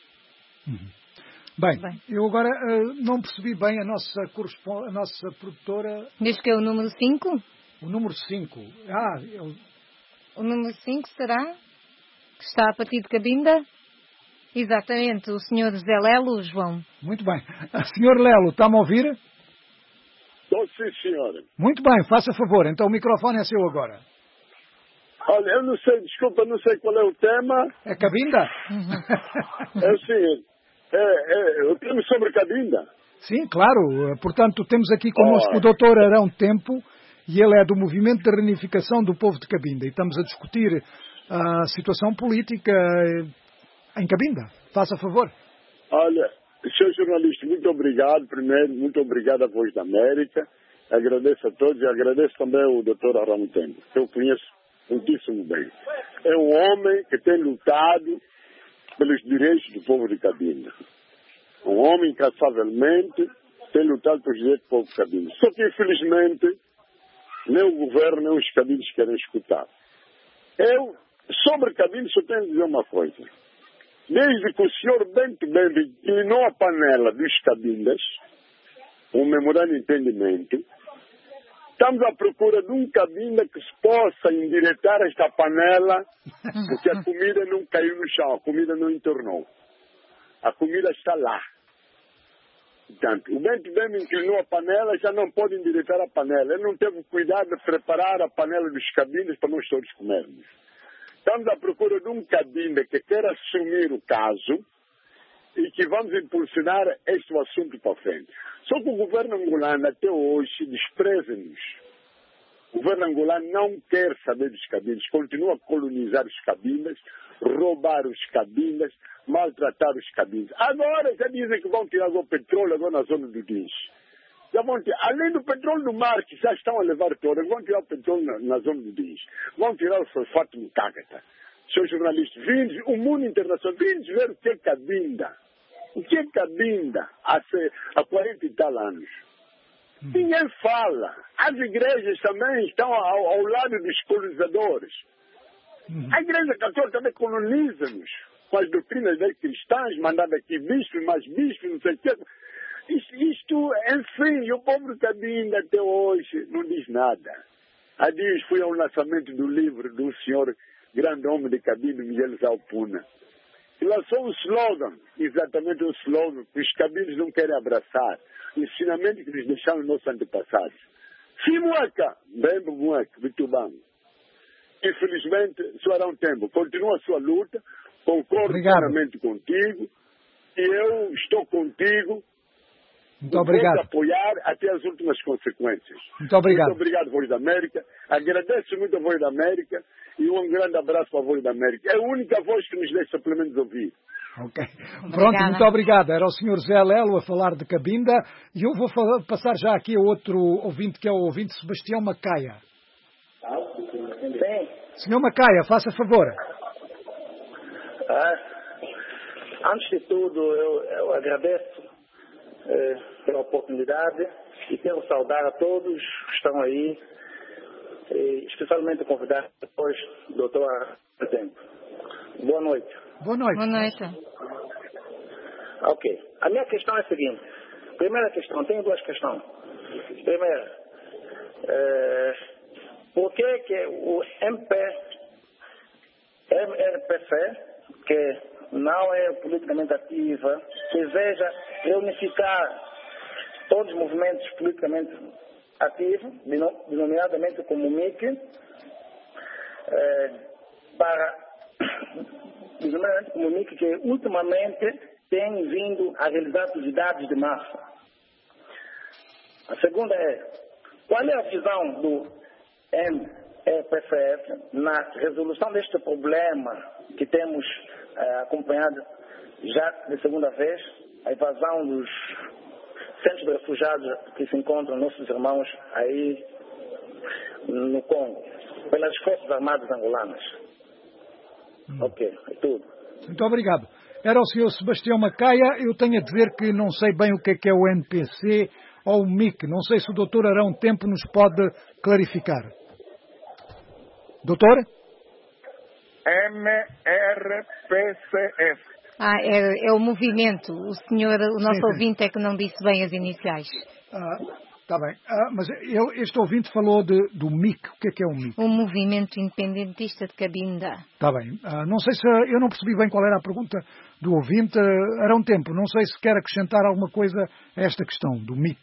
Bem, eu agora não percebi bem a nossa produtora... Diz que é o número 5? O número 5. O número 5 será? Que está a partir de Cabinda? Exatamente, o senhor Zé Lelo, João. Muito bem. Senhor Lelo, está-me a ouvir? Estou sim, senhora. Muito bem, faça favor. Então o microfone é seu agora. Olha, eu não sei, desculpa, não sei qual é o tema. É Cabinda? É o seguinte, o tema sobre Cabinda. Sim, claro. Portanto, temos aqui connosco o Dr. Arão Tempo, e ele é do Movimento de Reunificação do Povo de Cabinda. E estamos a discutir a situação política em Cabinda. Faça favor. Olha, senhor jornalista, muito obrigado. Primeiro, muito obrigado à Voz da América. Agradeço a todos e agradeço também ao Dr. Arão Tempo, que eu conheço muitíssimo bem. É um homem que tem lutado pelos direitos do povo de Cabinda. Um homem incansavelmente tem lutado pelos direitos do povo de Cabinda. Só que, infelizmente, nem o governo, nem os cabindos querem escutar. Eu, sobre Cabinda, só tenho a dizer uma coisa. Desde que o senhor Bento Bembe inclinou a panela dos Cabindas, um memorando de entendimento, Estamos à procura de um cabinda que se possa endireitar esta panela, porque a comida não caiu no chão, a comida não entornou. A comida está lá. Portanto, o Bento me inclinou a panela, já não pode endireitar a panela. Ele não teve cuidado de preparar a panela dos cabindas para nós todos comermos. Estamos à procura de um cabinda que queira assumir o caso e que vamos impulsionar este assunto para frente. Só que o governo angolano até hoje despreza-nos. O governo angolano não quer saber dos cabindas, continua a colonizar os cabindas, roubar os cabindas, maltratar os cabindas. Agora já dizem que vão tirar o petróleo agora na zona do Dins. Já vão tirar, além do petróleo do mar, que já estão a levar todas, vão tirar o petróleo na zona do Dins. Vão tirar o sulfato no Tágata. Senhor jornalista, vindos, o mundo internacional, vindos ver o que é cabinda. O que é cabinda há 40 e tal anos? Ninguém fala. As igrejas também estão ao lado dos colonizadores. A igreja católica também coloniza-nos com as doutrinas cristãs, mandando aqui bispos, mais bispos, não sei o quê. Isto, enfim, o povo de cabinda até hoje não diz nada. Há dias fui ao lançamento do livro do senhor grande homem de cabinda, Miguel Zalpuna. E lançou um slogan, exatamente um slogan, que os cabinos não querem abraçar. O ensinamento que nos deixaram os nossos antepassados. Fimueca, bem Mueca, Vitubão. Infelizmente, só hará um tempo. Continua a sua luta, concordo plenamente contigo, e eu estou contigo. Muito obrigado. Vou apoiar até as últimas consequências. Muito obrigado. Muito obrigado, Voz da América. Agradeço muito a Voz da América e um grande abraço para a Voz da América. É a única voz que nos deixa pelo menos ouvir. Ok. Pronto, muito obrigado. Era o Sr. Zé Lelo a falar de cabinda e eu vou passar já aqui a outro ouvinte, que é o ouvinte Sebastião Macaia. Sim. Sr. Macaia, faça favor. Antes de tudo, eu agradeço pela oportunidade e quero saudar a todos que estão aí, especialmente convidar depois o doutor Tempo. Boa noite. Boa noite. Boa noite. Ok. A minha questão é a seguinte. Primeira questão, tenho duas questões. Primeira, por que o MRPC, que não é politicamente ativa, deseja reunificar todos os movimentos politicamente ativos, denominadamente como MIC, denominadamente como MIC, que ultimamente tem vindo a realizar atividades de massa. A segunda é, qual é a visão do MRPCF na resolução deste problema que temos acompanhado já de segunda vez, a invasão dos centros de refugiados que se encontram nossos irmãos aí no Congo, pelas Forças Armadas Angolanas. Ok, é tudo. Muito obrigado. Era o Sr. Sebastião Macaia. Eu tenho a dizer que não sei bem o que é o NPC ou o MIC. Não sei se o Dr. Arão Tempo nos pode clarificar. Doutor? MRPCF. É o movimento. O nosso ouvinte é que não disse bem as iniciais. Está bem. Mas este ouvinte falou do MIC. O que é o MIC? O Movimento Independentista de Cabinda. Está bem. Não sei se... Eu não percebi bem qual era a pergunta do ouvinte. Arão Tempo, não sei se quer acrescentar alguma coisa a esta questão do MIC.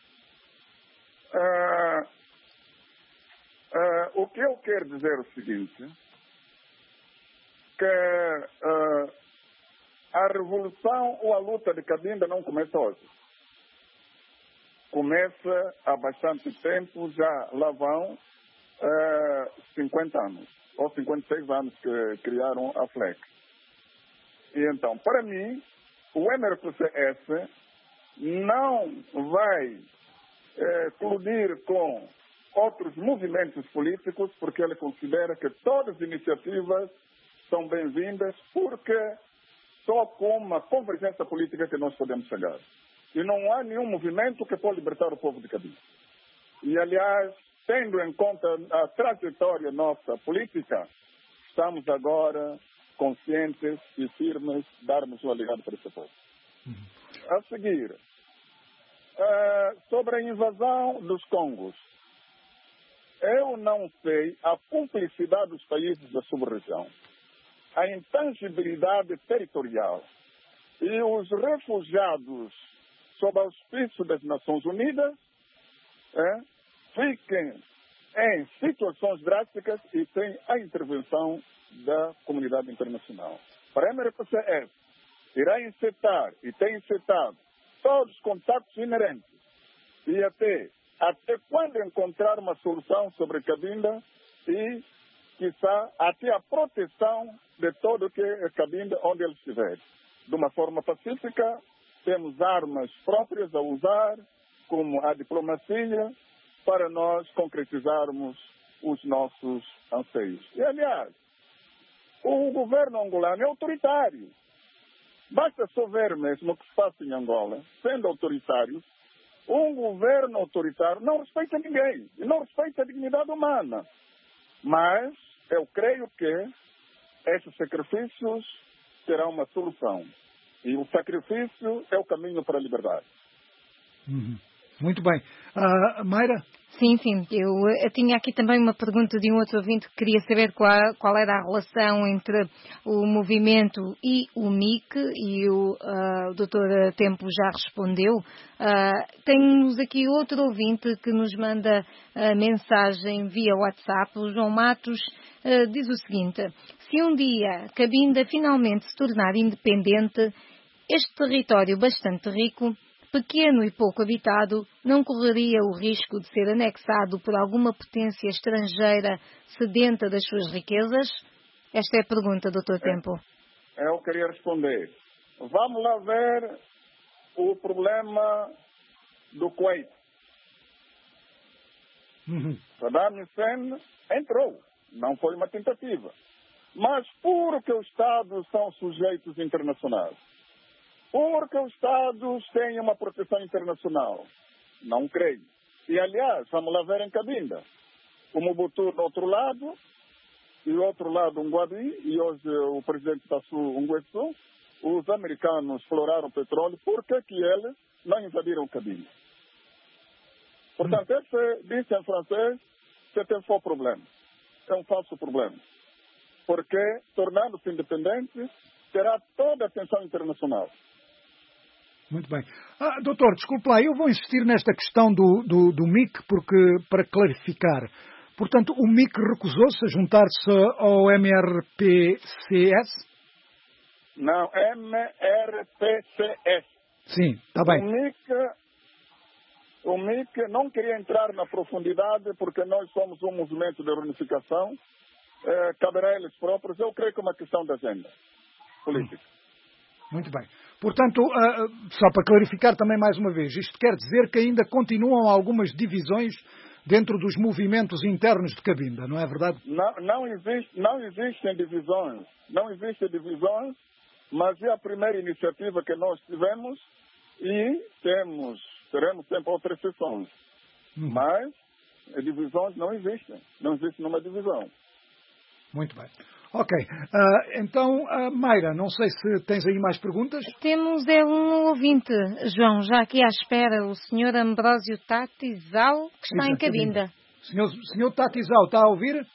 O que eu quero dizer é o seguinte, que a revolução ou a luta de Cabinda não começa hoje. Começa há bastante tempo, já lá vão 50 anos, ou 56 anos que criaram a FLEC. E então, para mim, o MRPCS não vai colidir com outros movimentos políticos, porque ele considera que todas as iniciativas são bem-vindas, porque só com uma convergência política que nós podemos chegar. E não há nenhum movimento que pode libertar o povo de Cabinda. E, aliás, tendo em conta a trajetória nossa política, estamos agora conscientes e firmes de darmos uma ligada para esse povo. A seguir, sobre a invasão dos Congos. eu não sei a cumplicidade dos países da sub-região, a intangibilidade territorial e os refugiados sob auspício das Nações Unidas fiquem em situações drásticas e tem a intervenção da comunidade internacional. Para a MRPCS, irá incitar e tem incitado todos os contactos inerentes e até quando encontrar uma solução sobre Cabinda e, quiçá, até a proteção de todo o que é Cabinda onde ele estiver. De uma forma pacífica, temos armas próprias a usar, como a diplomacia, para nós concretizarmos os nossos anseios. E, aliás, o governo angolano é autoritário. Basta só ver mesmo o que se passa em Angola, sendo autoritário. Um governo autoritário não respeita ninguém, e não respeita a dignidade humana. Mas eu creio que esses sacrifícios terão uma solução. E o sacrifício é o caminho para a liberdade. Muito bem. Mayra? Sim. Eu tinha aqui também uma pergunta de um outro ouvinte que queria saber qual era a relação entre o movimento e o MIC, e o Dr. Tempo já respondeu. Temos aqui outro ouvinte que nos manda mensagem via WhatsApp. O João Matos diz o seguinte: se um dia Cabinda finalmente se tornar independente, este território bastante rico, pequeno e pouco habitado, não correria o risco de ser anexado por alguma potência estrangeira sedenta das suas riquezas? Esta é a pergunta, Dr. Tempo. Eu queria responder. Vamos lá ver o problema do Kuwait. Saddam Hussein entrou. Não foi uma tentativa. Mas porque os Estados são sujeitos internacionais, porque os Estados têm uma proteção internacional, não creio. E, aliás, vamos lá ver em Cabinda. O Mobutu do outro lado, e do outro lado um Guadi, e hoje o presidente da Sul, um Guesso, os americanos exploraram o petróleo, por que eles não invadiram Cabinda? Portanto, esse disse em francês, c'est un faux problème. É um falso problema. Porque, tornando-se independente, terá toda a atenção internacional. Muito bem. Doutor, desculpe lá, eu vou insistir nesta questão do MIC, porque, para clarificar, portanto, o MIC recusou-se a juntar-se ao MRPCS? Não, MRPCS. Sim, está bem. O MIC não queria entrar na profundidade, porque nós somos um movimento de reunificação, caberá a eles próprios, eu creio que é uma questão de agenda política. Muito bem. Portanto, só para clarificar também mais uma vez, isto quer dizer que ainda continuam algumas divisões dentro dos movimentos internos de Cabinda, não é verdade? Não existem divisões. Não existem divisões, mas é a primeira iniciativa que nós tivemos e teremos sempre outras sessões. Mas divisões não existem. Não existe nenhuma divisão. Muito bem. Ok. Então, Mayra, não sei se tens aí mais perguntas. Temos um ouvinte, João, já aqui à espera, o Sr. Ambrósio Tatizal, que está em Cabinda. Senhor Tatizal, está a ouvir?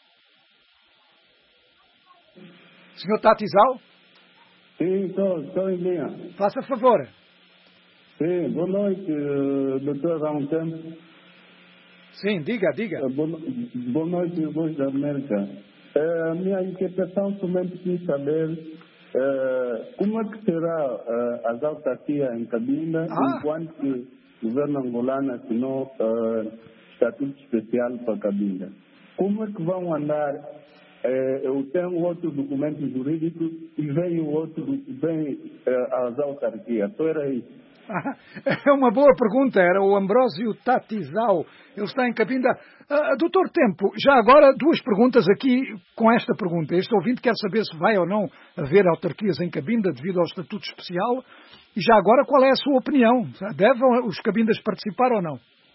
Senhor Tatizal? Sim, estou em linha. Faça favor. Sim, boa noite, Dr. Raul Tempo. Sim, diga. Boa noite, Voz da América. A minha inquietação somente quis saber como é que será as autarquias em Cabinda enquanto o governo angolano assinou estatuto especial para Cabinda. Como é que vão andar? Eu tenho outro documento jurídico e vem as autarquias. Então era isso. É uma boa pergunta, era o Ambrósio Tatizal, ele está em Cabinda. Doutor Tempo, já agora duas perguntas aqui com esta pergunta. Este ouvinte quer saber se vai ou não haver autarquias em Cabinda devido ao estatuto especial, e já agora qual é a sua opinião? Devem os cabindas participar ou não?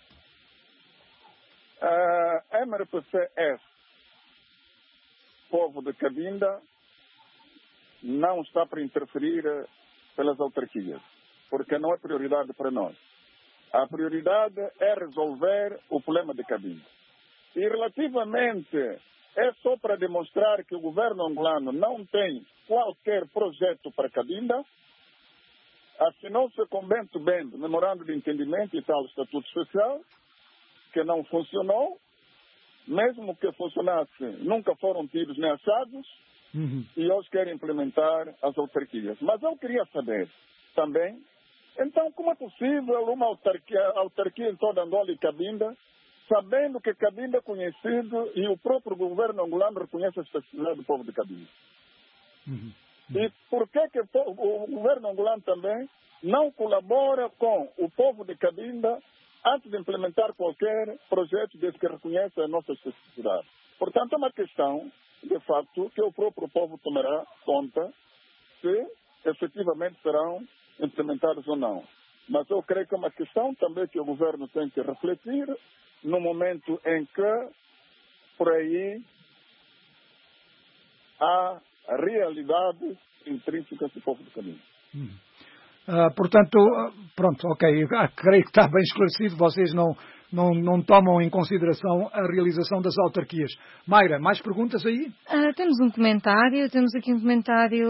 A MRPCS, povo de Cabinda, não está para interferir pelas autarquias, porque não é prioridade para nós. A prioridade é resolver o problema de Cabinda. E relativamente, é só para demonstrar que o governo angolano não tem qualquer projeto para Cabinda. Assinou-se com Bento Bendo, memorando de entendimento e tal estatuto especial, que não funcionou. Mesmo que funcionasse, nunca foram tidos nem achados. E hoje querem implementar as autarquias. Mas eu queria saber também, então, como é possível uma autarquia em toda Angola e Cabinda, sabendo que Cabinda é conhecido e o próprio governo angolano reconhece a especificidade do povo de Cabinda? E por que o governo angolano também não colabora com o povo de Cabinda antes de implementar qualquer projeto desde que reconhece a nossa especificidade? Portanto, é uma questão, de facto, que o próprio povo tomará conta se efetivamente serão implementados ou não. Mas eu creio que é uma questão também que o governo tem que refletir no momento em que, por aí, há realidades intrínsecas do povo do caminho. Portanto, pronto, ok, creio que está bem esclarecido, vocês não tomam em consideração a realização das autarquias. Mayra, mais perguntas aí? Temos aqui um comentário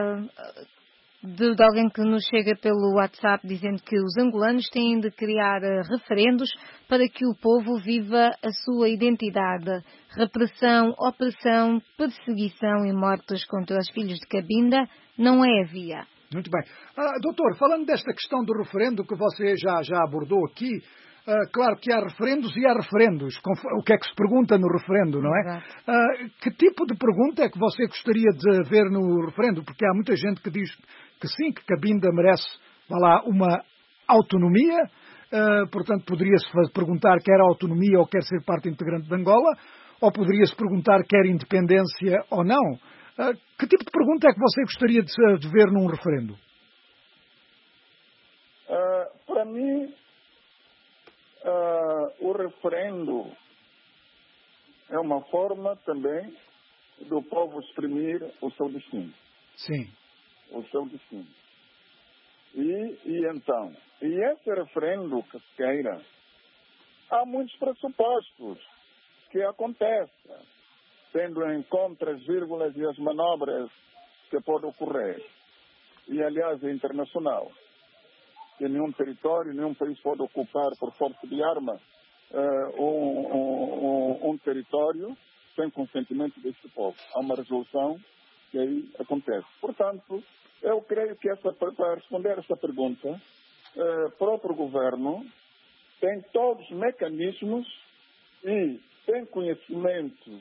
de alguém que nos chega pelo WhatsApp dizendo que os angolanos têm de criar referendos para que o povo viva a sua identidade. Repressão, opressão, perseguição e mortes contra os filhos de Cabinda não é a via. Muito bem. Doutor, falando desta questão do referendo que você já abordou aqui, claro que há referendos e há referendos. O que é que se pergunta no referendo, não é? Que tipo de pergunta é que você gostaria de ver no referendo? Porque há muita gente que diz que sim, que Cabinda merece, uma autonomia. Portanto, poderia-se perguntar quer autonomia ou quer ser parte integrante de Angola, ou poderia-se perguntar quer independência ou não. Que tipo de pergunta é que você gostaria de ver num referendo? Para mim, o referendo é uma forma também do povo exprimir o seu destino. Sim. O seu destino. E então, esse referendo que se queira, há muitos pressupostos que acontecem, tendo em conta as vírgulas e as manobras que podem ocorrer. E, aliás, é internacional. Que nenhum território, nenhum país pode ocupar por força de arma um território sem consentimento deste povo. Há uma resolução que aí acontece. Portanto, eu creio que para responder essa pergunta, o próprio governo tem todos os mecanismos e tem conhecimento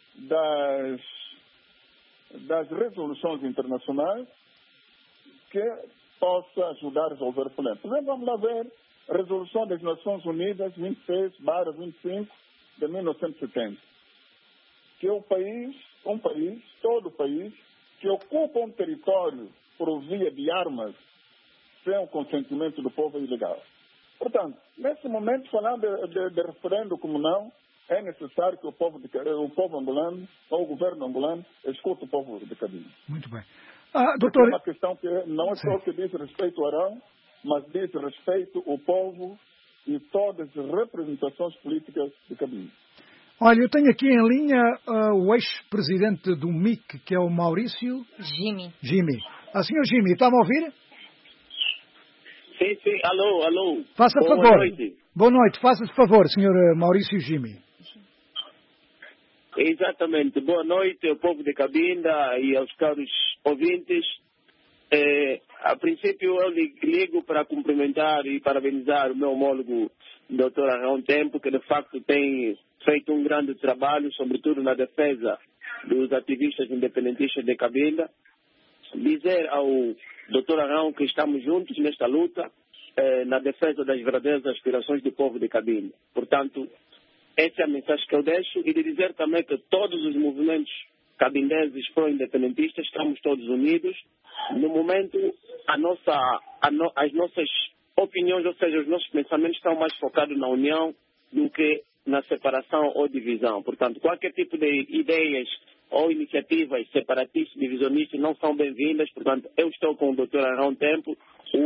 das resoluções internacionais que possa ajudar a resolver o problema. Por exemplo, vamos lá ver a resolução das Nações Unidas 26/25 de 1970, que é todo o país, que ocupa um território por via de armas sem o consentimento do povo é ilegal. Portanto, nesse momento, falando de referendo como não, é necessário que o povo angolano, ou o governo angolano, escute o povo de Cabinda. Muito bem. Doutor... É uma questão que não é só que diz respeito ao Arão, mas diz respeito ao povo e todas as representações políticas de Cabinda. Olha, eu tenho aqui em linha o ex-presidente do MIC, que é o Maurício... Jimmy. Senhor Jimmy, está-me a ouvir? Sim. Alô. Faça favor. Boa noite. Boa noite. Faça favor, senhor Maurício Jimmy. Exatamente. Boa noite ao povo de Cabinda e aos caros ouvintes. A princípio, eu ligo para cumprimentar e parabenizar o meu homólogo, Dr. Arão Tempo, que de facto tem feito um grande trabalho, sobretudo na defesa dos ativistas independentistas de Cabinda. Dizer ao Dr. Arão que estamos juntos nesta luta, na defesa das verdadeiras aspirações do povo de Cabinda. Portanto, essa é a mensagem que eu deixo, e de dizer também que todos os movimentos cabindenses pró-independentistas estamos todos unidos. No momento, as nossas opiniões, ou seja, os nossos pensamentos estão mais focados na união do que na separação ou divisão. Portanto, qualquer tipo de ideias ou iniciativas separatistas, divisionistas, não são bem-vindas. Portanto, eu estou com o Dr. Arão Tempo, o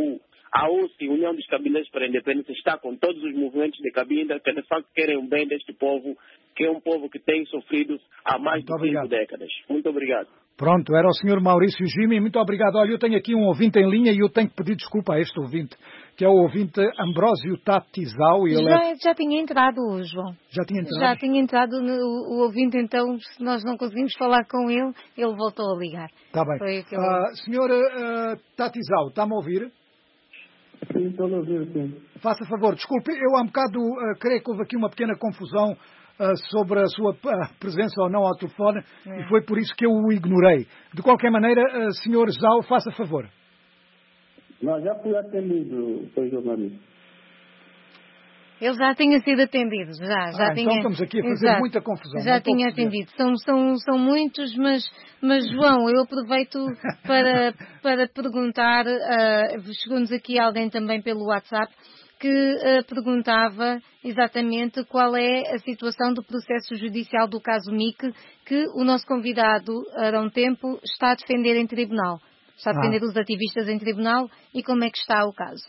A UCI, União dos Cabileiros para a Independência, está com todos os movimentos de Cabinda que de facto querem o bem deste povo, que é um povo que tem sofrido há mais de 5 décadas. Muito obrigado. Pronto, era o Sr. Maurício Gimi, muito obrigado. Olha, eu tenho aqui um ouvinte em linha e eu tenho que pedir desculpa a este ouvinte, que é o ouvinte Ambrósio Tatizau. Já tinha entrado, João. Já tinha entrado? Já tinha entrado o ouvinte, então, se nós não conseguimos falar com ele, ele voltou a ligar. Está bem. Senhor Tatizau, está-me a ouvir? Sim, estou a ouvir, sim. Faça favor, desculpe, eu há um bocado creio que houve aqui uma pequena confusão sobre a sua presença ou não ao telefone e foi por isso que eu o ignorei. De qualquer maneira, Sr. Zau, faça favor. Não, já fui atendido, Sr. jornalista. Ele já tinha sido atendido, já tinha. Então estamos aqui a fazer muita confusão. Já tinha atendido. São muitos, mas João, eu aproveito para perguntar, chegou-nos aqui alguém também pelo WhatsApp, que perguntava exatamente qual é a situação do processo judicial do caso MIC que o nosso convidado, Arão Tempo, está a defender em tribunal. Está a defender os ativistas em tribunal e como é que está o caso?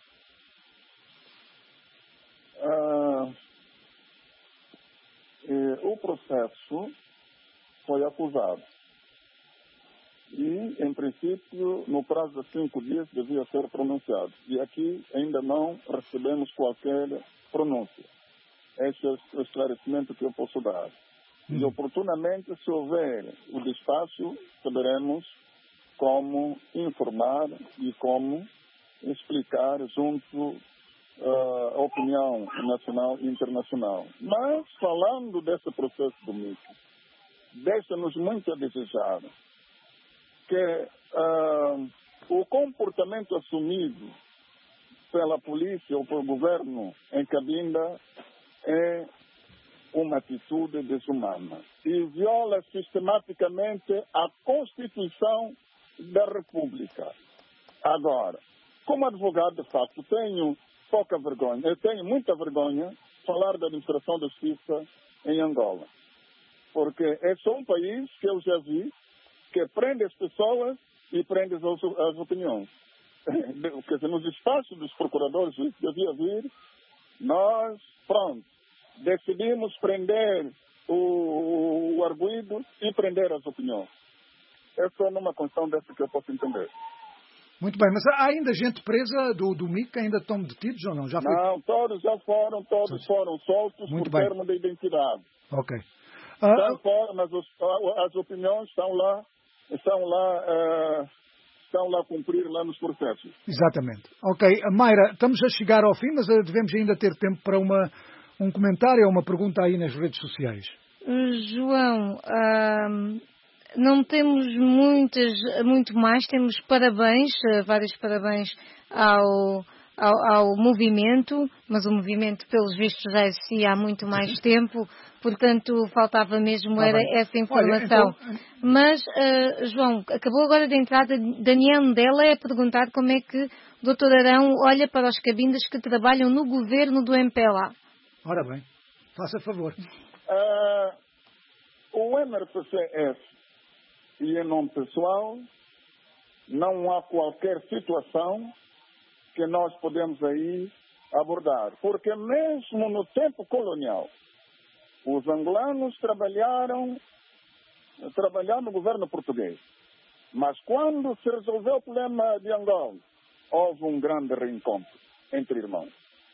O processo foi acusado. E, em princípio, no prazo de 5 dias devia ser pronunciado. E aqui ainda não recebemos qualquer pronúncia. Este é o esclarecimento que eu posso dar. E, oportunamente, se houver o despacho, saberemos como informar e como explicar junto à opinião nacional e internacional. Mas, falando desse processo do MIC, deixa-nos muito a desejar que o comportamento assumido pela polícia ou pelo governo em Cabinda é uma atitude desumana e viola sistematicamente a Constituição da República. Agora, como advogado, de facto, tenho pouca vergonha, eu tenho muita vergonha de falar da administração da justiça em Angola, porque é só um país que eu já vi que prende as pessoas e prende as opiniões. Quer dizer, nos espaços dos procuradores devia vir, nós, decidimos prender o arguido e prender as opiniões. É só numa questão dessa que eu posso entender. Muito bem, mas há ainda gente presa do MIC que ainda estão detidos ou não? Não, todos já foram, foram soltos por termo de identidade. Ok. Estão fora, mas as opiniões estão lá a cumprir lá nos processos. Exatamente. Ok, Mayra, estamos a chegar ao fim, mas devemos ainda ter tempo para um comentário ou uma pergunta aí nas redes sociais. João, não temos muito mais, temos parabéns, vários parabéns ao movimento, mas o movimento, pelos vistos, já existia há muito mais tempo, portanto, faltava mesmo essa informação. Olha, então... Mas, João, acabou agora de entrar Daniel Ndela a perguntar como é que o Dr. Arão olha para os cabindas que trabalham no governo do MPLA. Ora bem, faça favor. O MRPCS e em nome pessoal, não há qualquer situação que nós podemos aí abordar. Porque mesmo no tempo colonial, os angolanos trabalharam no governo português. Mas quando se resolveu o problema de Angola, houve um grande reencontro entre irmãos.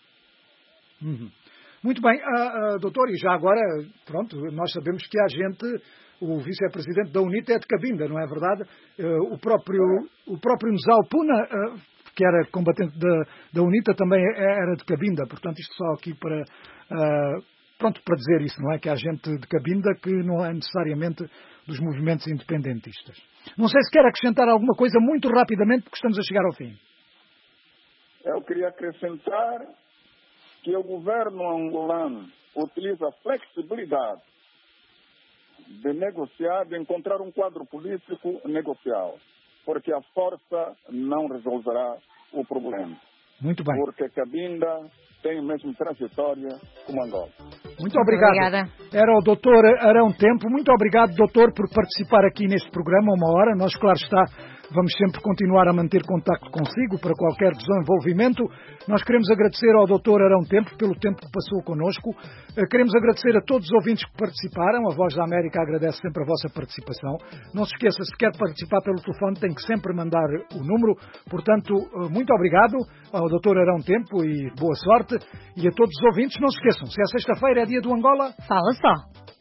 Muito bem, doutor, e já agora, nós sabemos que há gente, o vice-presidente da UNITA é de Cabinda, não é verdade? O próprio Nzau Puna, que era combatente da UNITA, também era de Cabinda, portanto isto só aqui para dizer isso, não é? Que há gente de Cabinda que não é necessariamente dos movimentos independentistas. Não sei se quer acrescentar alguma coisa muito rapidamente, porque estamos a chegar ao fim. Eu queria acrescentar que o governo angolano utiliza a flexibilidade de negociar, de encontrar um quadro político negocial, porque a força não resolverá o problema. Muito bem. Porque Cabinda tem a mesma trajetória como Angola. Muito obrigado. Obrigada. Era o Dr. Arão Tempo. Muito obrigado, doutor, por participar aqui neste programa, 1 hora. Nós, claro está, Vamos sempre continuar a manter contacto consigo para qualquer desenvolvimento. Nós queremos agradecer ao Dr. Arão Tempo pelo tempo que passou connosco. Queremos agradecer a todos os ouvintes que participaram. A Voz da América agradece sempre a vossa participação. Não se esqueça, se quer participar pelo telefone, tem que sempre mandar o número. Portanto, muito obrigado ao Dr. Arão Tempo e boa sorte. E a todos os ouvintes, não se esqueçam, se é sexta-feira é dia do Angola, fala só.